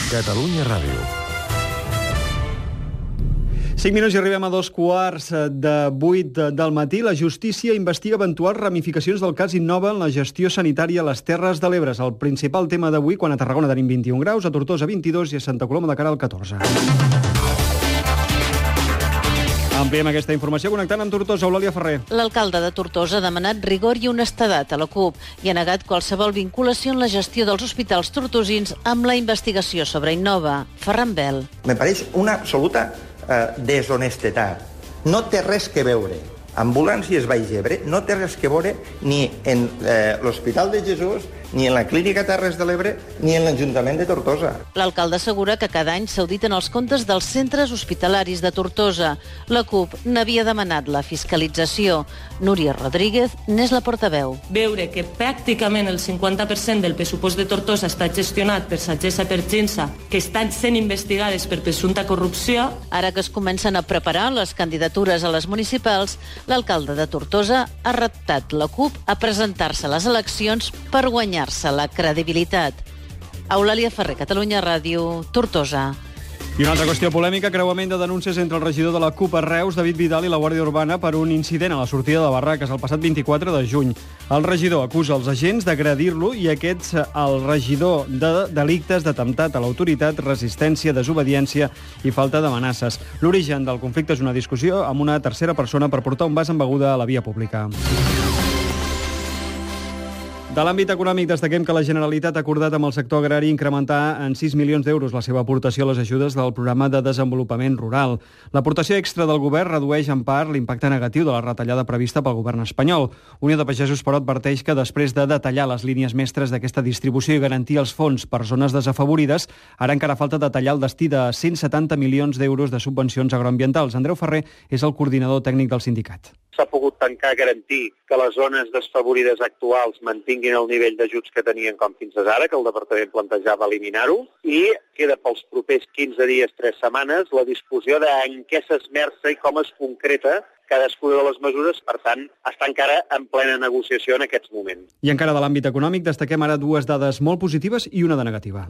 Catalunya Ràdio. 5 minuts i arribem a 7:15 del matí. La justícia investiga eventuals ramificacions del cas Innova en la gestió sanitària a les Terres de l'Ebre. És el principal tema d'avui, quan a Tarragona tenim 21 graus, a Tortosa 22 i a Santa Coloma de Queralt 14. Ampliem aquesta informació connectant amb Tortosa. Eulàlia Ferrer. L'alcalde de Tortosa ha demanat rigor i honestedat a la CUP i ha negat qualsevol vinculació en la gestió dels hospitals tortosins amb la investigació sobre Innova. Ferran Bel. Me pareix una absoluta deshonestetat. No té res que veure. Ambulàncies Baix Ebre no té res que veure ni en l'Hospital de Jesús, ni en la Clínica Terres de l'Ebre, ni en l'Ajuntament de Tortosa. L'alcalde assegura que cada any s'auditen els comptes dels centres hospitalaris de Tortosa. La CUP n'havia demanat la fiscalització. Núria Rodríguez n'és la portaveu. Veure que pràcticament el 50% del pressupost de Tortosa està gestionat per Sagessa i per Ginsa, que estan sent investigades per presumpta corrupció. Ara que es comencen a preparar les candidatures a les municipals, l'alcalde de Tortosa ha reptat la CUP a presentar-se a les eleccions per guanyar la credibilitat. Eulàlia Ferrer, Catalunya Ràdio, Tortosa. I una altra qüestió polèmica, creuament de denúncies entre el regidor de la CUP a Reus, David Vidal, i la Guàrdia Urbana per un incident a la sortida de Barraques el passat 24 de juny. El regidor acusa els agents d'agredir-lo i aquests el regidor de delictes d'atemptat a l'autoritat, resistència, desobediència i falta d'amenaces. L'origen del conflicte és una discussió amb una tercera persona per portar un vas amb beguda a la via pública. De l'àmbit econòmic, destaquem que la Generalitat ha acordat amb el sector agrari incrementar en 6 milions d'euros la seva aportació a les ajudes del programa de desenvolupament rural. L'aportació extra del govern redueix en part l'impacte negatiu de la retallada prevista pel govern espanyol. Unió de Pagesos, però, adverteix que després de detallar les línies mestres d'aquesta distribució i garantir els fons per zones desafavorides, ara encara falta detallar el destí de 170 milions d'euros de subvencions agroambientals. Andreu Ferrer és el coordinador tècnic del sindicat. S'ha pogut tancar, garantir que les zones desfavorides actuals mantinguin el nivell d'ajuts que tenien com fins ara, que el departament plantejava eliminar-ho, i queda pels propers 15 dies, 3 setmanes, la discussió de en què s'esmerça i com es concreta cadascuna de les mesures. Per tant, està encara en plena negociació en aquests moments. I encara de l'àmbit econòmic, destaquem ara dues dades molt positives i una de negativa.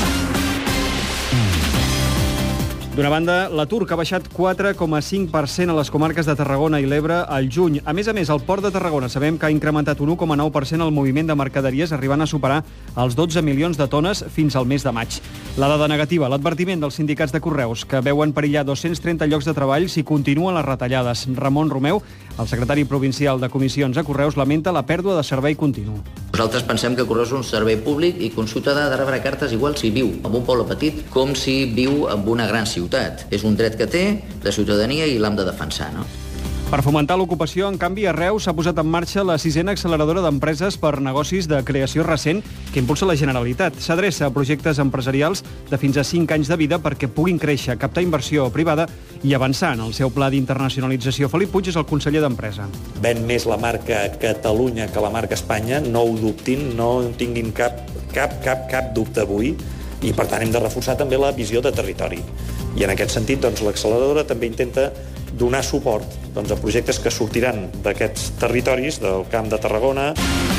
D'una banda, l'atur, que ha baixat 4,5% a les comarques de Tarragona i l'Ebre al juny. A més, el Port de Tarragona sabem que ha incrementat un 1,9% el moviment de mercaderies, arribant a superar els 12 milions de tones fins al mes de maig. La dada negativa, l'advertiment dels sindicats de Correus, que veuen perillar 230 llocs de treball si continuen les retallades. Ramon Romeu, el secretari provincial de comissions a Correus, lamenta la pèrdua de servei continu. Nosaltres pensem que Correus és un servei públic i que un ciutadà ha de rebre cartes igual si viu en un poble petit com si viu en una gran ciutat. És un dret que té de ciutadania i l'hem de defensar, no? Per fomentar l'ocupació, en canvi, a Reus s'ha posat en marxa la 6a acceleradora d'empreses per negocis de creació recent que impulsa la Generalitat. S'adreça a projectes empresarials de fins a 5 anys de vida perquè puguin créixer, captar inversió privada i avançar en el seu pla d'internacionalització. Felip Puig és el conseller d'Empresa. Ven més la marca Catalunya que la marca Espanya, no ho dubtin, no en tinguin cap dubte avui, i per tant hem de reforçar també la visió de territori. I en aquest sentit, l'acceleradora també intenta donar suport a projectes que sortiran d'aquests territoris, del Camp de Tarragona.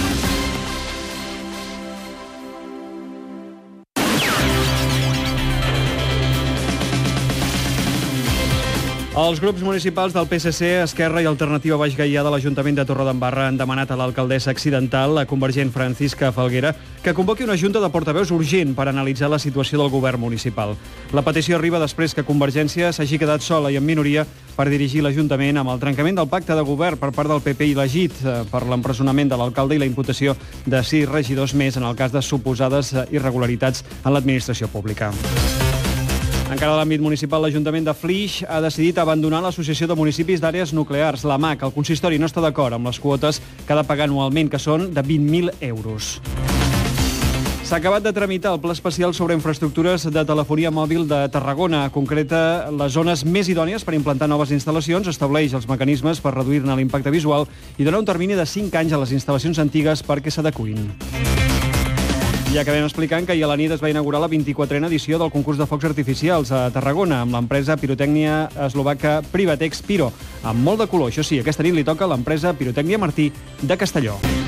Els grups municipals del PSC, Esquerra i Alternativa Baix Gaià de l'Ajuntament de Torredembarra han demanat a l'alcaldessa accidental, la convergent Francisca Falguera, que convoqui una junta de portaveus urgent per analitzar la situació del govern municipal. La petició arriba després que Convergència s'hagi quedat sola i en minoria per dirigir l'Ajuntament amb el trencament del pacte de govern per part del PP i l'Agit per l'empresonament de l'alcalde i la imputació de 6 regidors més en el cas de suposades irregularitats en l'administració pública. Encara a l'àmbit municipal, l'Ajuntament de Flix ha decidit abandonar l'Associació de Municipis d'Àrees Nuclears, la MAC. El consistori no està d'acord amb les quotes que ha de pagar anualment, que són de 20.000 euros. S'ha acabat de tramitar el Pla Especial sobre Infraestructures de Telefonia Mòbil de Tarragona. Concreta les zones més idònies per implantar noves instal·lacions, estableix els mecanismes per reduir-ne l'impacte visual i dona un termini de 5 anys a les instal·lacions antigues perquè s'adecuïn. I acabem explicant que ahir a la nit es va inaugurar la 24a edició del concurs de focs artificials a Tarragona amb l'empresa pirotècnia eslovaca Privatex Piro, amb molt de color. Això sí, aquesta nit li toca a l'empresa Pirotècnia Martí de Castelló.